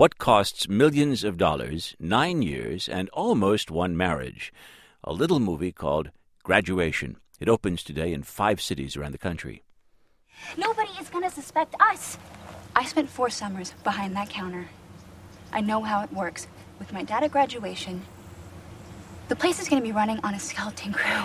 What costs millions of dollars, 9 years, and almost one marriage? A little movie called Graduation. It opens today in 5 cities around the country. Nobody is going to suspect us. I spent 4 summers behind that counter. I know how it works. With my dad at graduation, the place is going to be running on a skeleton crew.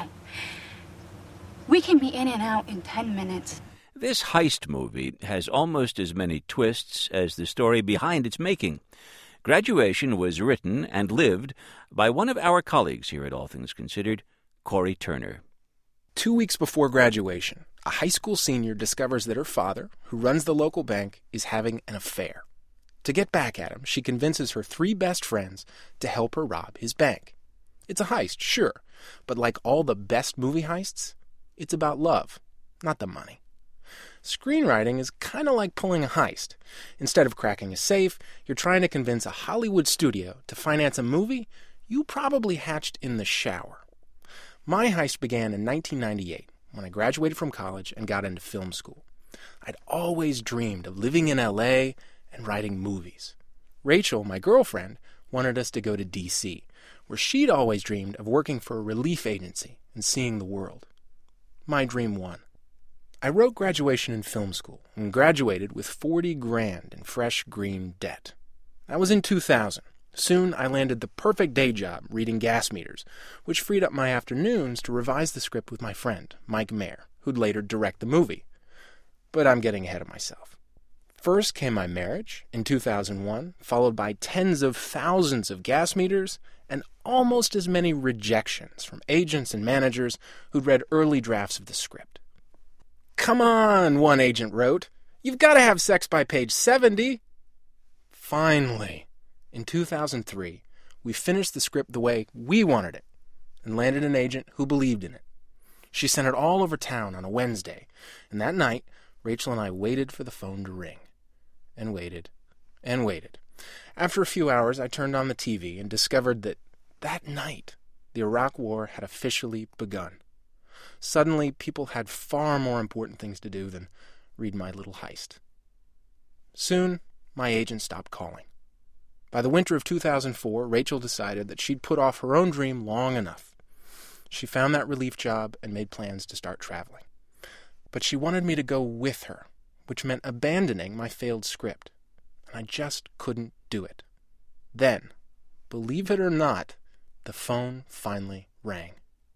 We can be in and out in 10 minutes. This heist movie has almost as many twists as the story behind its making. Graduation was written and lived by one of our colleagues here at All Things Considered, Corey Turner. 2 weeks before graduation, a high school senior discovers that her father, who runs the local bank, is having an affair. To get back at him, she convinces her 3 best friends to help her rob his bank. It's a heist, sure, but like all the best movie heists, it's about love, not the money. Screenwriting is kind of like pulling a heist. Instead of cracking a safe, you're trying to convince a Hollywood studio to finance a movie you probably hatched in the shower. My heist began in 1998, when I graduated from college and got into film school. I'd always dreamed of living in L.A. and writing movies. Rachel, my girlfriend, wanted us to go to D.C., where she'd always dreamed of working for a relief agency and seeing the world. My dream won. I wrote Graduation in film school and graduated with $40,000 in fresh green debt. That was in 2000. Soon I landed the perfect day job reading gas meters, which freed up my afternoons to revise the script with my friend, Mike Mayer, who'd later direct the movie. But I'm getting ahead of myself. First came my marriage in 2001, followed by tens of thousands of gas meters and almost as many rejections from agents and managers who'd read early drafts of the script. "Come on," one agent wrote. "You've got to have sex by page 70. Finally, in 2003, we finished the script the way we wanted it and landed an agent who believed in it. She sent it all over town on a Wednesday, and that night, Rachel and I waited for the phone to ring. And waited, and waited. After a few hours, I turned on the TV and discovered that night, the Iraq War had officially begun. Suddenly, people had far more important things to do than read my little heist. Soon, my agent stopped calling. By the winter of 2004, Rachel decided that she'd put off her own dream long enough. She found that relief job and made plans to start traveling. But she wanted me to go with her, which meant abandoning my failed script. And I just couldn't do it. Then, believe it or not, the phone finally rang.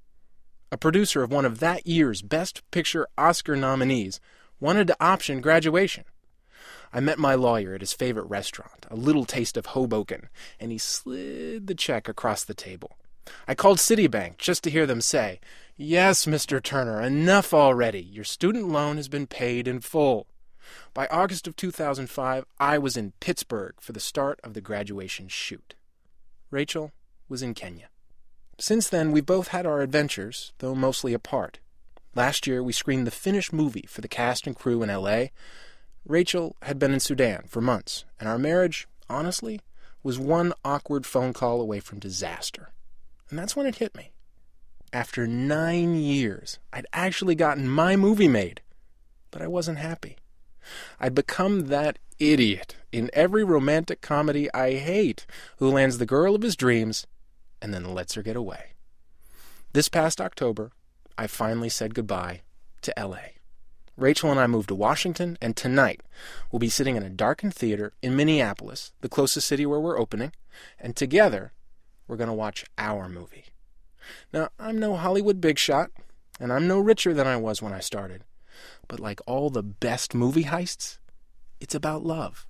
A producer of one of that year's Best Picture Oscar nominees wanted to option Graduation. I met my lawyer at his favorite restaurant, A Little Taste of Hoboken, and he slid the check across the table. I called Citibank just to hear them say, "Yes, Mr. Turner, enough already. Your student loan has been paid in full." By August of 2005, I was in Pittsburgh for the start of the Graduation shoot. Rachel was in Kenya. Since then, we've both had our adventures, though mostly apart. Last year, we screened the finished movie for the cast and crew in L.A. Rachel had been in Sudan for months, and our marriage, honestly, was one awkward phone call away from disaster. And that's when it hit me. After 9 years, I'd actually gotten my movie made, but I wasn't happy. I'd become that idiot in every romantic comedy I hate who lands the girl of his dreams and then lets her get away. This past October, I finally said goodbye to L.A. Rachel and I moved to Washington, and tonight we'll be sitting in a darkened theater in Minneapolis, the closest city where we're opening, and together we're going to watch our movie. Now, I'm no Hollywood big shot, and I'm no richer than I was when I started, but like all the best movie heists, it's about love,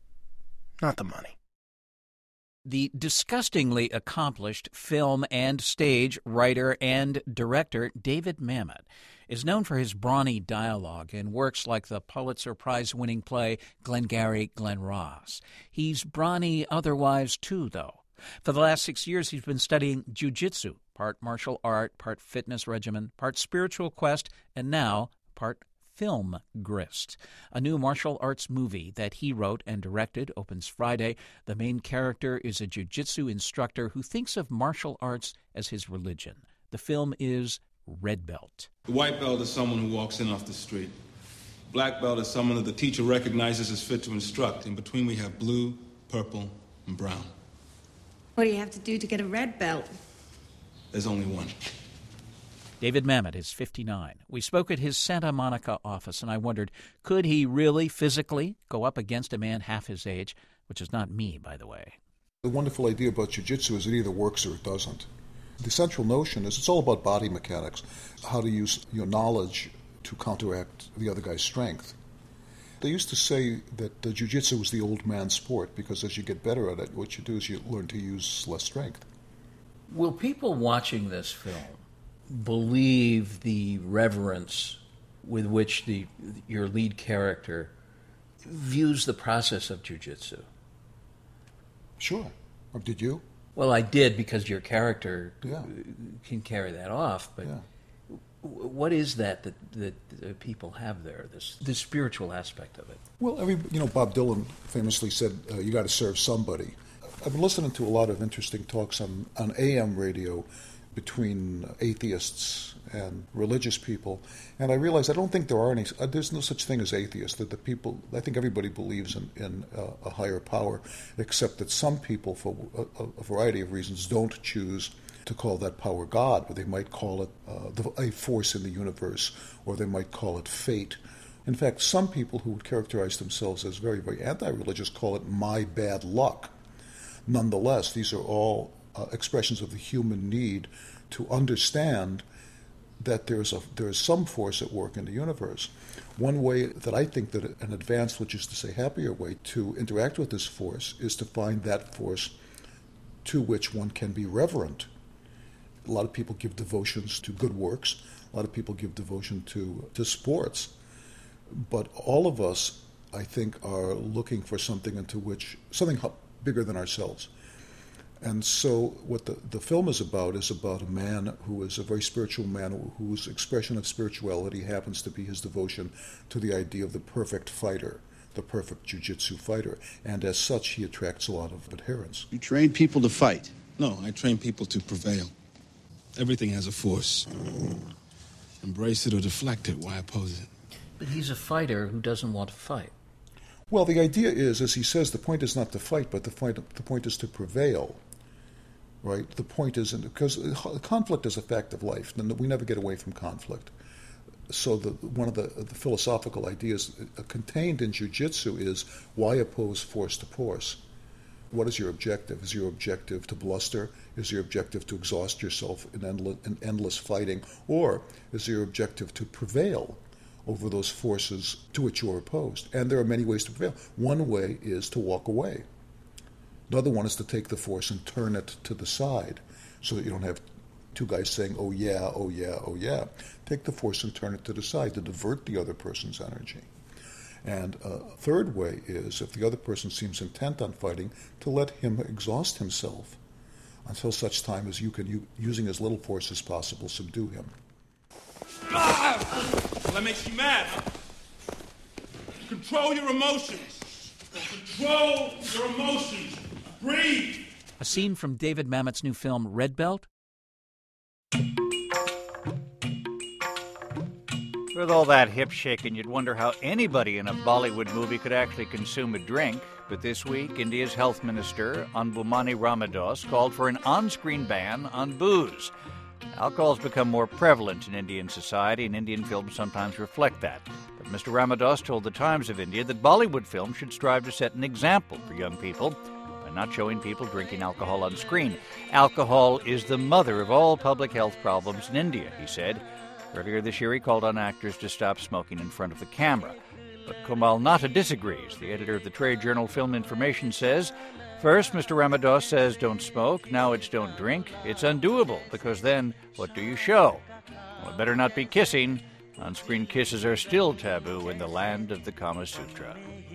not the money. The disgustingly accomplished film and stage writer and director David Mamet is known for his brawny dialogue in works like the Pulitzer Prize-winning play Glengarry Glen Ross. He's brawny otherwise, too, though. For the last 6 years, he's been studying jiu-jitsu, part martial art, part fitness regimen, part spiritual quest, and now part film grist. A new martial arts movie that he wrote and directed opens Friday. The main character is a jiu-jitsu instructor who thinks of martial arts as his religion. The film is Red Belt. The white belt is someone who walks in off the street. Black belt is someone that the teacher recognizes as fit to instruct. In between we have blue, purple, and brown. What do you have to do to get a red belt? There's only one. David Mamet is 59. We spoke at his Santa Monica office, and I wondered, could he really physically go up against a man half his age, which is not me, by the way. The wonderful idea about jiu-jitsu is it either works or it doesn't. The central notion is it's all about body mechanics, how to use your knowledge to counteract the other guy's strength. They used to say that jiu-jitsu was the old man's sport because as you get better at it, what you do is you learn to use less strength. Will people watching this film believe the reverence with which your lead character views the process of jiu-jitsu? Sure. Or did you? Well, I did because your character Yeah. can carry that off, but Yeah. what is that people have there, this spiritual aspect of it? Well, Bob Dylan famously said, you got to serve somebody. I've been listening to a lot of interesting talks on AM radio between atheists and religious people, and I realized I don't think there are any. There's no such thing as atheists. That the people, I think everybody believes in a higher power, except that some people, for a variety of reasons, don't choose to call that power God, but they might call it a force in the universe, or they might call it fate. In fact, some people who would characterize themselves as very, very anti-religious call it my bad luck. Nonetheless, these are all expressions of the human need to understand that there is some force at work in the universe. One way that I think that an advanced, which is to say happier way to interact with this force is to find that force to which one can be reverent. A lot of people give devotions to good works. A lot of people give devotion to sports. But all of us, I think, are looking for something something bigger than ourselves. And so what the film is about a man who is a very spiritual man whose expression of spirituality happens to be his devotion to the idea of the perfect fighter, the perfect jiu-jitsu fighter. And as such, he attracts a lot of adherents. You train people to fight? No, I train people to prevail. Everything has a force. Embrace it or deflect it. Why oppose it? But he's a fighter who doesn't want to fight. Well, the idea is, as he says, the point is not to fight, but the point is to prevail. Right? The point is, because conflict is a fact of life, and we never get away from conflict. So one of the philosophical ideas contained in jiu-jitsu is, why oppose force to force? What is your objective? Is your objective to bluster? Is your objective to exhaust yourself in endless fighting? Or is your objective to prevail over those forces to which you are opposed? And there are many ways to prevail. One way is to walk away. Another one is to take the force and turn it to the side so that you don't have two guys saying, oh yeah, oh yeah, oh yeah. Take the force and turn it to the side to divert the other person's energy. And a third way is, if the other person seems intent on fighting, to let him exhaust himself until such time as you can, using as little force as possible, subdue him. Well, that makes you mad, huh? Control your emotions. Control your emotions. Breathe. A scene from David Mamet's new film, Red Belt. With all that hip shaking, you'd wonder how anybody in a Bollywood movie could actually consume a drink. But this week, India's health minister, Anbumani Ramadoss, called for an on-screen ban on booze. Alcohol has become more prevalent in Indian society, and Indian films sometimes reflect that. But Mr. Ramadoss told the Times of India that Bollywood films should strive to set an example for young people by not showing people drinking alcohol on screen. Alcohol is the mother of all public health problems in India, he said. Earlier this year, he called on actors to stop smoking in front of the camera. But Kumal Natta disagrees. The editor of the trade journal Film Information says, first, Mr. Ramadoss says don't smoke, now it's don't drink. It's undoable, because then what do you show? Well, it better not be kissing. On-screen kisses are still taboo in the land of the Kama Sutra.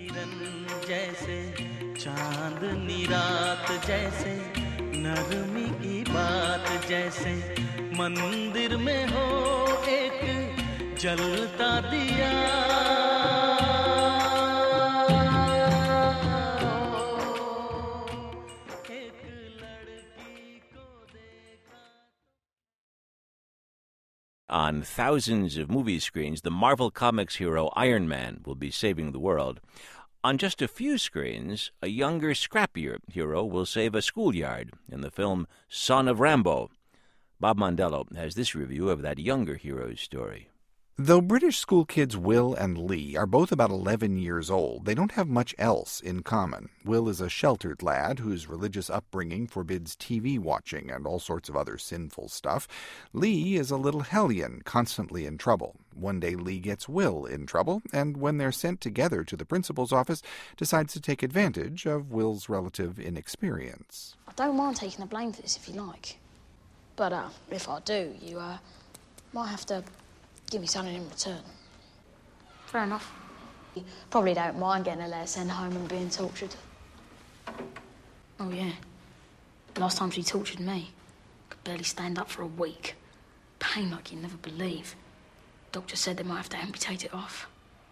On thousands of movie screens, the Marvel Comics hero Iron Man will be saving the world. On just a few screens, a younger, scrappier hero will save a schoolyard in the film Son of Rambo. Bob Mondello has this review of that younger hero's story. Though British school kids Will and Lee are both about 11 years old, they don't have much else in common. Will is a sheltered lad whose religious upbringing forbids TV watching and all sorts of other sinful stuff. Lee is a little hellion, constantly in trouble. One day Lee gets Will in trouble, and when they're sent together to the principal's office, decides to take advantage of Will's relative inexperience. I don't mind taking the blame for this if you like. But if I do, you might have to give me something in return. Fair enough. You probably don't mind getting a letter sent home and being tortured. Oh, yeah. Last time she tortured me, I could barely stand up for a week. Pain like you'd never believe. Doctor said they might have to amputate it off.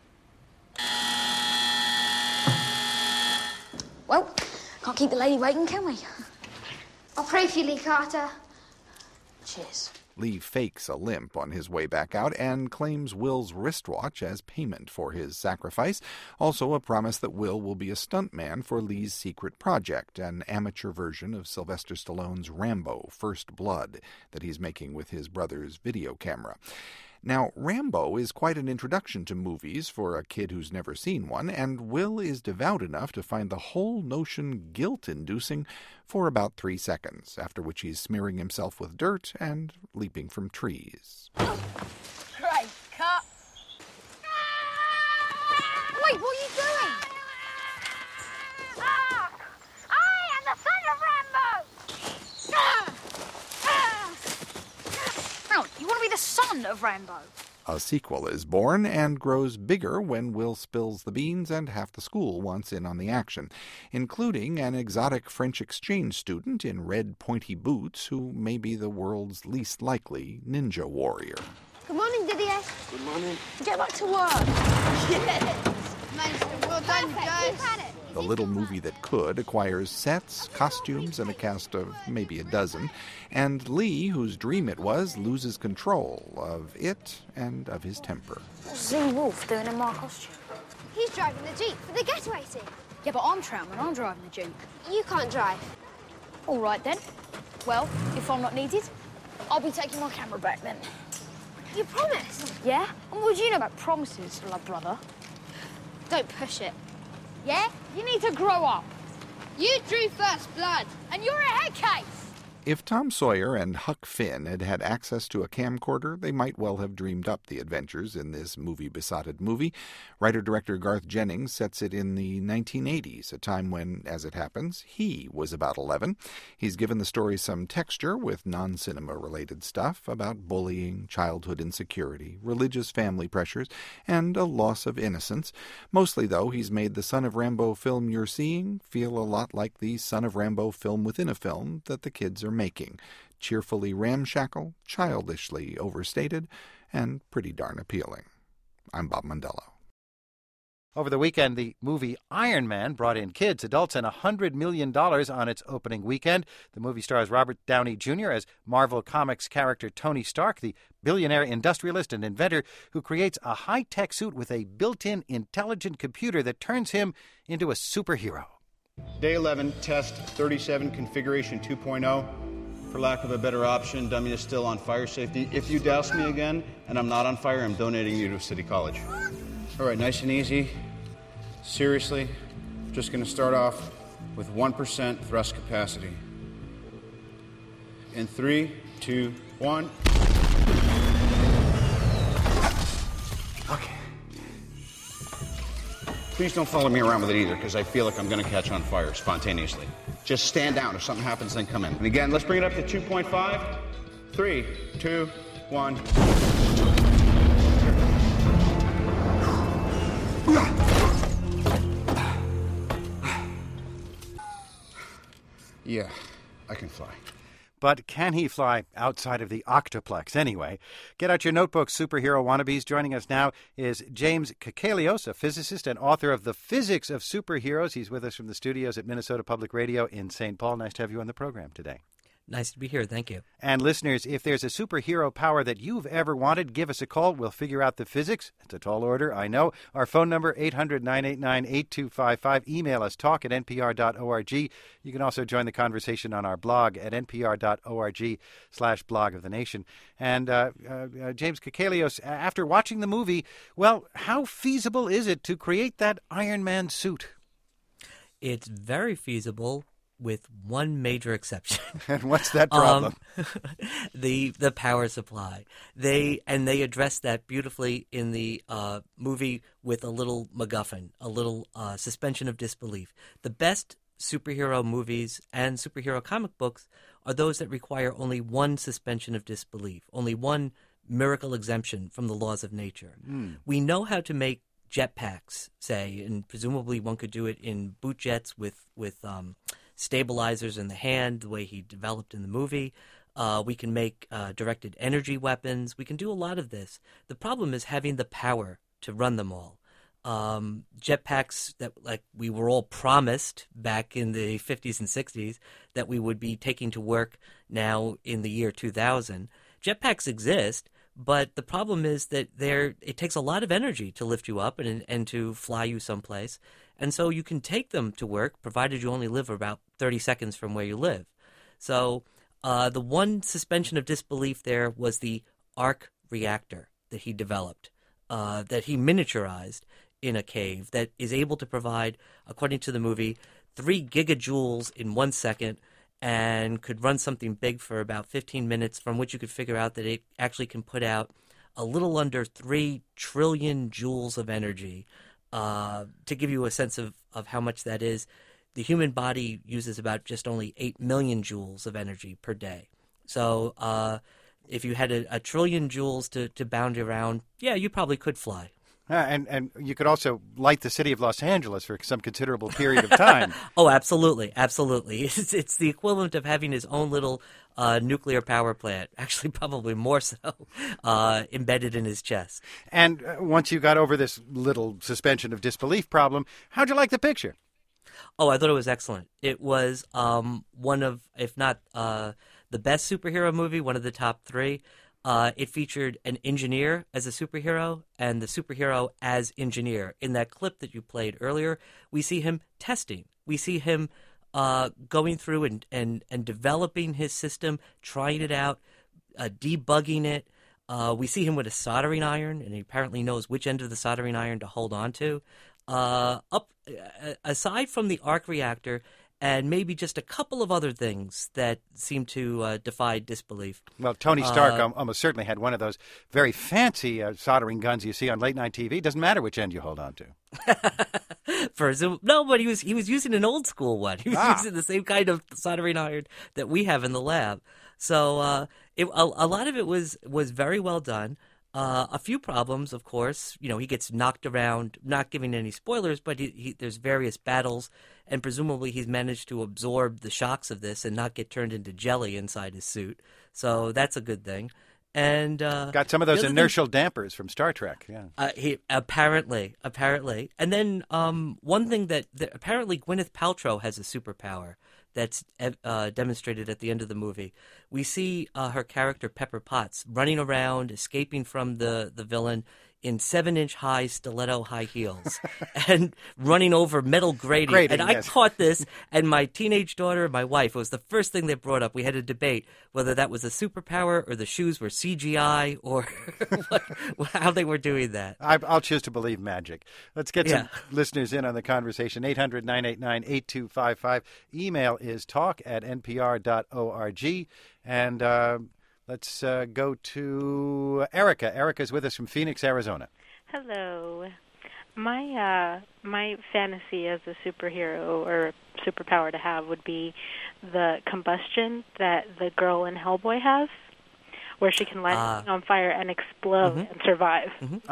Well, can't keep the lady waiting, can we? I'll pray for you, Lee Carter. Cheers. Lee fakes a limp on his way back out and claims Will's wristwatch as payment for his sacrifice. Also a promise that will be a stuntman for Lee's secret project, an amateur version of Sylvester Stallone's Rambo: First Blood that he's making with his brother's video camera. Now, Rambo is quite an introduction to movies for a kid who's never seen one, and Will is devout enough to find the whole notion guilt-inducing for about 3 seconds, after which he's smearing himself with dirt and leaping from trees. Great cut. Wait, what are you doing? I am the son of Rambo! No, you want to be the son of Rambo? A sequel is born and grows bigger when Will spills the beans and half the school wants in on the action, including an exotic French exchange student in red pointy boots who may be the world's least likely ninja warrior. Good morning, Didier. Good morning. Get back to work. Yes! Nice. Well done, guys. Keep at it. The little movie that could acquires sets, costumes, and a cast of maybe a dozen, and Lee, whose dream it was, loses control of it and of his temper. What's Zing Wolf doing in my costume? He's driving the Jeep for the getaway scene. Yeah, but I'm Troutman, I'm driving the Jeep. You can't drive. All right, then. Well, if I'm not needed, I'll be taking my camera back then. You promise? Yeah? And what do you know about promises, love brother? Don't push it. Yeah? You need to grow up. You drew first blood, and you're a head case. If Tom Sawyer and Huck Finn had had access to a camcorder, they might well have dreamed up the adventures in this movie-besotted movie. Writer-director Garth Jennings sets it in the 1980s, a time when, as it happens, he was about 11. He's given the story some texture with non-cinema-related stuff about bullying, childhood insecurity, religious family pressures, and a loss of innocence. Mostly, though, he's made the Son of Rambo film you're seeing feel a lot like the Son of Rambo film within a film that the kids are making, cheerfully ramshackle, childishly overstated, and pretty darn appealing. I'm Bob Mondello. Over the weekend, the movie Iron Man brought in kids, adults, and $100 million on its opening weekend. The movie stars Robert Downey Jr. as Marvel Comics character Tony Stark, the billionaire industrialist and inventor who creates a high-tech suit with a built-in intelligent computer that turns him into a superhero. Day 11, test 37, configuration 2.0. For lack of a better option, dummy is still on fire safety. If you douse me again and I'm not on fire, I'm donating you to City College. All right, nice and easy. Seriously, just going to start off with 1% thrust capacity. In 3, 2, 1. Okay. Please don't follow me around with it either, because I feel like I'm going to catch on fire spontaneously. Just stand down. If something happens, then come in. And again, let's bring it up to 2.5. 3, 2, 1. Yeah, I can fly. But can he fly outside of the Octoplex anyway? Get out your notebooks, superhero wannabes. Joining us now is James Kakalios, a physicist and author of The Physics of Superheroes. He's with us from the studios at Minnesota Public Radio in St. Paul. Nice to have you on the program today. Nice to be here. Thank you. And listeners, if there's a superhero power that you've ever wanted, give us a call. We'll figure out the physics. It's a tall order, I know. Our phone number, 800-989-8255. Email us, talk@npr.org. You can also join the conversation on our blog at npr.org/blog of the nation. And James Kakalios, after watching the movie, well, how feasible is it to create that Iron Man suit? It's very feasible, with one major exception. And what's that problem? The power supply. They address that beautifully in the movie with a little MacGuffin, a little suspension of disbelief. The best superhero movies and superhero comic books are those that require only one suspension of disbelief, only one miracle exemption from the laws of nature. We know how to make jetpacks, say, and presumably one could do it in boot jets with stabilizers in the hand, the way he developed in the movie. We can make directed energy weapons. We can do a lot of this. The problem is having the power to run them all. Jetpacks that, like, we were all promised back in the 50s and 60s that we would be taking to work now in the year 2000. Jetpacks exist, but the problem is that it takes a lot of energy to lift you up and to fly you someplace. And so you can take them to work, provided you only live about 30 seconds from where you live. So the one suspension of disbelief there was the arc reactor that he developed, that he miniaturized in a cave, that is able to provide, according to the movie, 3 gigajoules in 1 second, and could run something big for about 15 minutes, from which you could figure out that it actually can put out a little under 3 trillion joules of energy. To give you a sense of how much that is, the human body uses about just only 8 million joules of energy per day. So if you had a trillion joules to bound around, yeah, you probably could fly. And you could also light the city of Los Angeles for some considerable period of time. Oh, absolutely. Absolutely. It's the equivalent of having his own little nuclear power plant, actually probably more so, embedded in his chest. And once you got over this little suspension of disbelief problem, how'd you like the picture? Oh, I thought it was excellent. It was one of, if not the best superhero movie, one of the top 3. It featured an engineer as a superhero and the superhero as engineer. In that clip that you played earlier, we see him testing. We see him going through and developing his system, trying it out, debugging it. We see him with a soldering iron, and he apparently knows which end of the soldering iron to hold on to. Aside from the arc reactor, and maybe just a couple of other things that seem to defy disbelief. Well, Tony Stark almost certainly had one of those very fancy soldering guns you see on late-night TV. It doesn't matter which end you hold on to. No, but he was using an old-school one. He was using the same kind of soldering iron that we have in the lab. So a lot of it was very well done. A few problems, of course. You know, he gets knocked around, not giving any spoilers, but there's various battles, and presumably he's managed to absorb the shocks of this and not get turned into jelly inside his suit. So that's a good thing. And got some of those inertial dampers from Star Trek. Yeah, he apparently. And then one thing that apparently Gwyneth Paltrow has a superpower that's demonstrated at the end of the movie. We see her character Pepper Potts running around, escaping from the villain in 7-inch high stiletto high heels and running over metal grating. And I caught this, and my teenage daughter, my wife, it was the first thing they brought up. We had a debate whether that was a superpower or the shoes were CGI or how they were doing that. I'll choose to believe magic. Let's get some listeners in on the conversation. 800-989-8255. Email is talk@npr.org. And let's go to Erica. Erica's with us from Phoenix, Arizona. Hello. My fantasy as a superhero or superpower to have would be the combustion that the girl in Hellboy has, where she can light something on fire and explode and survive.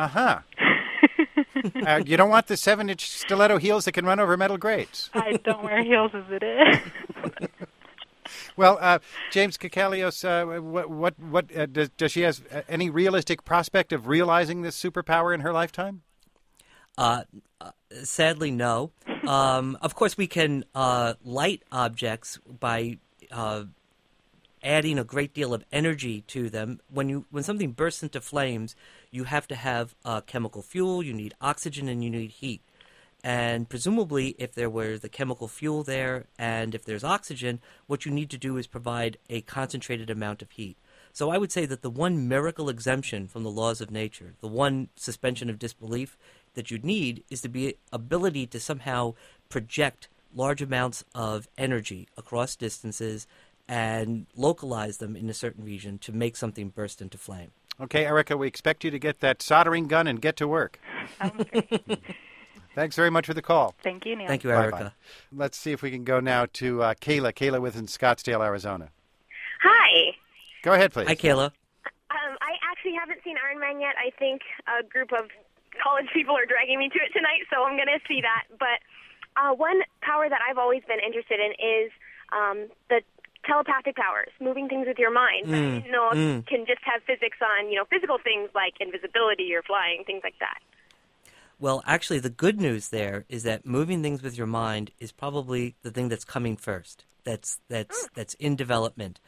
You don't want the 7-inch stiletto heels that can run over metal grates. I don't wear heels as it is. Well, James Kakalios, does she have any realistic prospect of realizing this superpower in her lifetime? Sadly, no. Of course, we can light objects by adding a great deal of energy to them. When something bursts into flames, you have to have chemical fuel, you need oxygen, and you need heat. And presumably, if there were the chemical fuel there and if there's oxygen, what you need to do is provide a concentrated amount of heat. So I would say that the one miracle exemption from the laws of nature, the one suspension of disbelief that you'd need is the ability to somehow project large amounts of energy across distances and localize them in a certain region to make something burst into flame. Okay, Erica, we expect you to get that soldering gun and get to work. Sounds great. Thanks very much for the call. Thank you, Neil. Thank you, Erica. Bye-bye. Let's see if we can go now to Kayla. Kayla with in Scottsdale, Arizona. Hi. Go ahead, please. Hi, Kayla. I actually haven't seen Iron Man yet. I think a group of college people are dragging me to it tonight, so I'm going to see that. But one power that I've always been interested in is the telepathic powers, moving things with your mind. But I didn't know if you can just have physics on, physical things like invisibility or flying, things like that. Well, actually, the good news there is that moving things with your mind is probably the thing that's coming first. That's in development.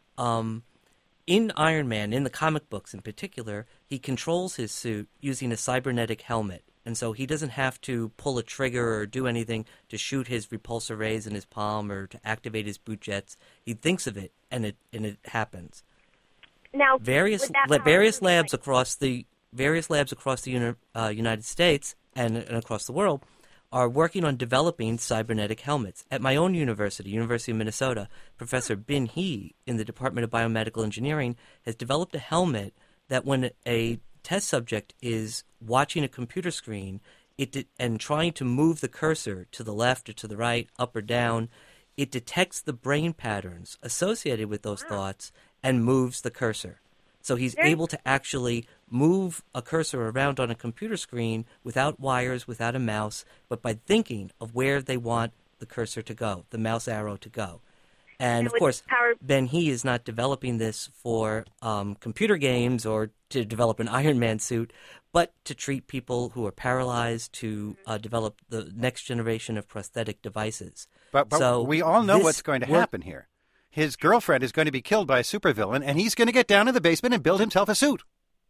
In Iron Man, in the comic books in particular, he controls his suit using a cybernetic helmet. And so he doesn't have to pull a trigger or do anything to shoot his repulsor rays in his palm or to activate his boot jets. He thinks of it, and it happens. Now, various labs across the United States and across the world are working on developing cybernetic helmets. At my own university, University of Minnesota, Professor Bin He in the Department of Biomedical Engineering has developed a helmet that when a test subject is watching a computer screen and trying to move the cursor to the left or to the right, up or down, it detects the brain patterns associated with those thoughts and moves the cursor. So he's able to actually move a cursor around on a computer screen without wires, without a mouse, but by thinking of where they want the cursor to go, the mouse arrow to go. And, of course, Ben He is not developing this for computer games or to develop an Iron Man suit, but to treat people who are paralyzed, to develop the next generation of prosthetic devices. But so we all know what's going to happen here. His girlfriend is going to be killed by a supervillain, and he's going to get down in the basement and build himself a suit.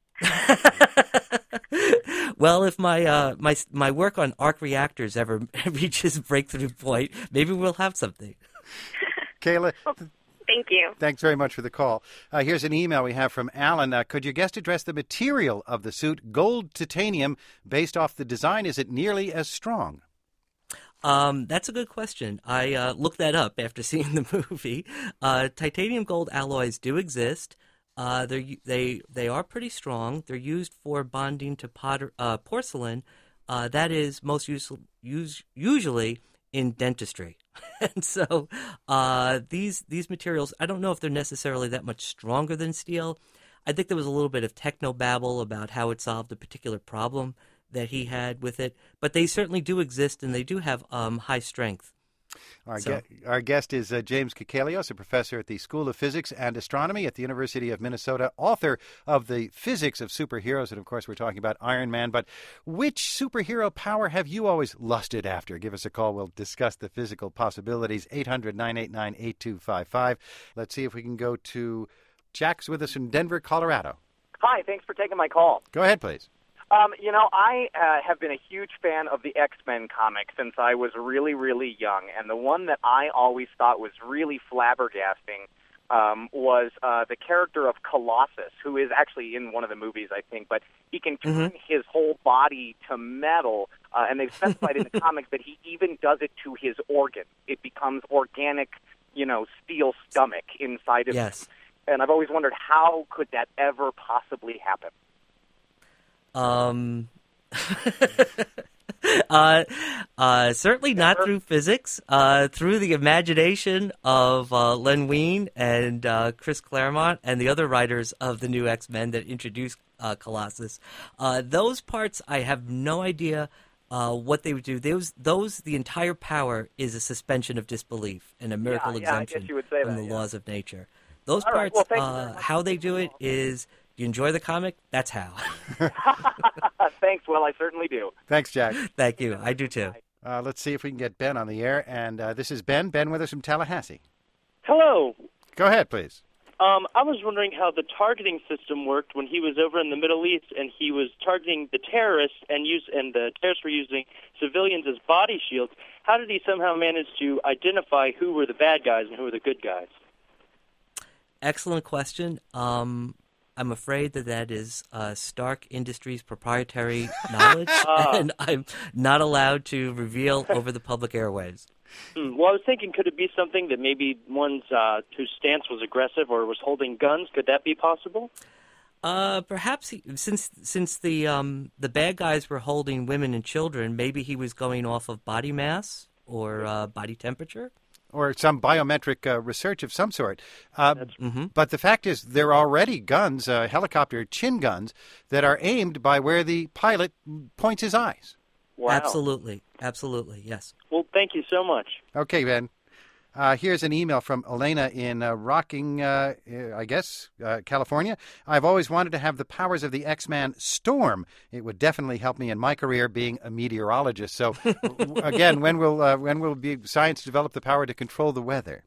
Well, if my work on arc reactors ever reaches breakthrough point, maybe we'll have something. Kayla, thank you. Thanks very much for the call. Here's an email we have from Alan. Could your guest address the material of the suit? Gold titanium, based off the design, is it nearly as strong? That's a good question. I looked that up after seeing the movie. Titanium gold alloys do exist. They are pretty strong. They're used for bonding to porcelain. That is most usually in dentistry. And so these materials, I don't know if they're necessarily that much stronger than steel. I think there was a little bit of technobabble about how it solved a particular problem that he had with it, but they certainly do exist, and they do have high strength. Our guest is James Kakelios, a professor at the School of Physics and Astronomy at the University of Minnesota, author of The Physics of Superheroes, and of course we're talking about Iron Man. But which superhero power have you always lusted after? Give us a call. We'll discuss the physical possibilities. 800-989-8255. Let's see if we can go to Jack's with us in Denver, Colorado. Hi, thanks for taking my call. Go ahead, please. I have been a huge fan of the X-Men comics since I was really, really young, and the one that I always thought was really flabbergasting was the character of Colossus, who is actually in one of the movies, I think, but he can turn his whole body to metal, and they've specified in the comics that he even does it to his organ. It becomes organic, steel stomach inside of him. And I've always wondered, how could that ever possibly happen? Certainly not through physics, through the imagination of Len Wein and Chris Claremont and the other writers of the new X-Men that introduced Colossus. Those parts, I have no idea what they would do. The entire power is a suspension of disbelief and a miracle exemption from the laws of nature. Those parts, how they do it is... You enjoy the comic? That's how. Thanks, Will. I certainly do. Thanks, Jack. Thank you. I do, too. Let's see if we can get Ben on the air. And this is Ben. Ben with us from Tallahassee. Hello. Go ahead, please. I was wondering how the targeting system worked when he was over in the Middle East and he was targeting the terrorists and the terrorists were using civilians as body shields. How did he somehow manage to identify who were the bad guys and who were the good guys? Excellent question. I'm afraid that is Stark Industries proprietary knowledge, and I'm not allowed to reveal over the public airwaves. Well, I was thinking, could it be something that maybe one's whose stance was aggressive or was holding guns? Could that be possible? Perhaps since the bad guys were holding women and children, maybe he was going off of body mass or body temperature. Or some biometric research of some sort. But the fact is, there are already guns, helicopter chin guns, that are aimed by where the pilot points his eyes. Wow. Absolutely, yes. Well, thank you so much. Okay, Ben. Here's an email from Elena in Rocking, California. I've always wanted to have the powers of the X-Man Storm. It would definitely help me in my career being a meteorologist. So, again, when will science develop the power to control the weather?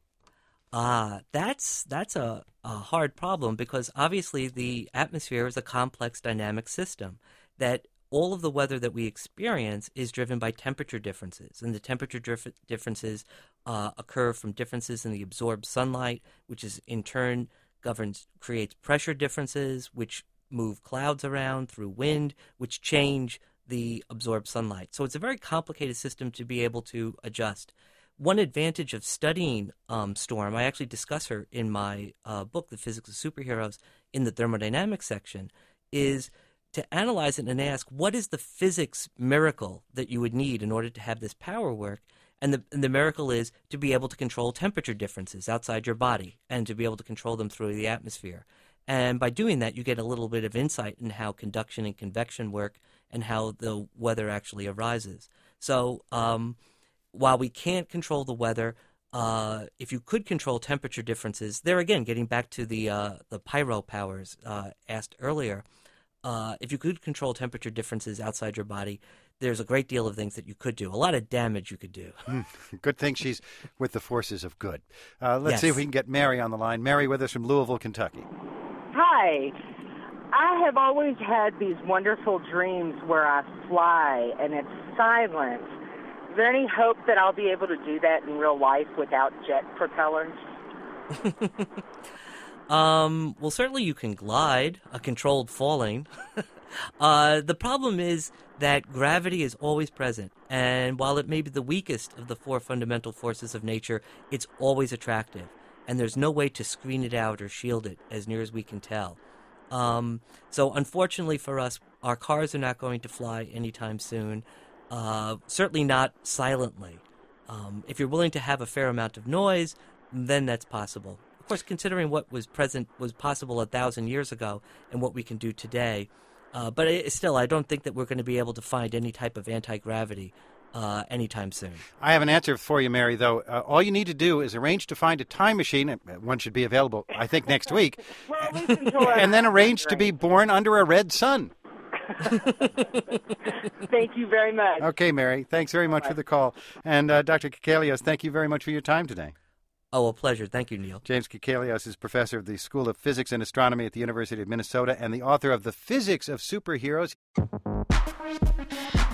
That's a hard problem because obviously the atmosphere is a complex dynamic system that all of the weather that we experience is driven by temperature differences, and the temperature differences occur from differences in the absorbed sunlight, which is in turn creates pressure differences, which move clouds around through wind, which change the absorbed sunlight. So it's a very complicated system to be able to adjust. One advantage of studying storm, I actually discuss her in my book, The Physics of Superheroes, in the thermodynamics section, is to analyze it and ask, what is the physics miracle that you would need in order to have this power work? And the miracle is to be able to control temperature differences outside your body and to be able to control them through the atmosphere. And by doing that, you get a little bit of insight in how conduction and convection work and how the weather actually arises. So while we can't control the weather, if you could control temperature differences, there again, getting back to the pyro powers asked earlier, if you could control temperature differences outside your body, there's a great deal of things that you could do, a lot of damage you could do. Good thing she's with the forces of good. Let's see if we can get Mary on the line. Mary with us from Louisville, Kentucky. Hi. I have always had these wonderful dreams where I fly and it's silent. Is there any hope that I'll be able to do that in real life without jet propellers? Well, certainly you can glide, a controlled falling. The problem is that gravity is always present, and while it may be the weakest of the four fundamental forces of nature, it's always attractive, and there's no way to screen it out or shield it, as near as we can tell. So unfortunately for us, our cars are not going to fly anytime soon, certainly not silently. If you're willing to have a fair amount of noise, then that's possible. Of course, considering what was possible 1,000 years ago and what we can do today, but still, I don't think that we're going to be able to find any type of anti-gravity anytime soon. I have an answer for you, Mary, though. All you need to do is arrange to find a time machine. One should be available, I think, next week. And then arrange to be born under a red sun. Thank you very much. Okay, Mary. Thanks very much for the call. And Dr. Kikalios, thank you very much for your time today. Oh, a pleasure. Thank you, Neil. James Kikalios is professor of the School of Physics and Astronomy at the University of Minnesota and the author of The Physics of Superheroes.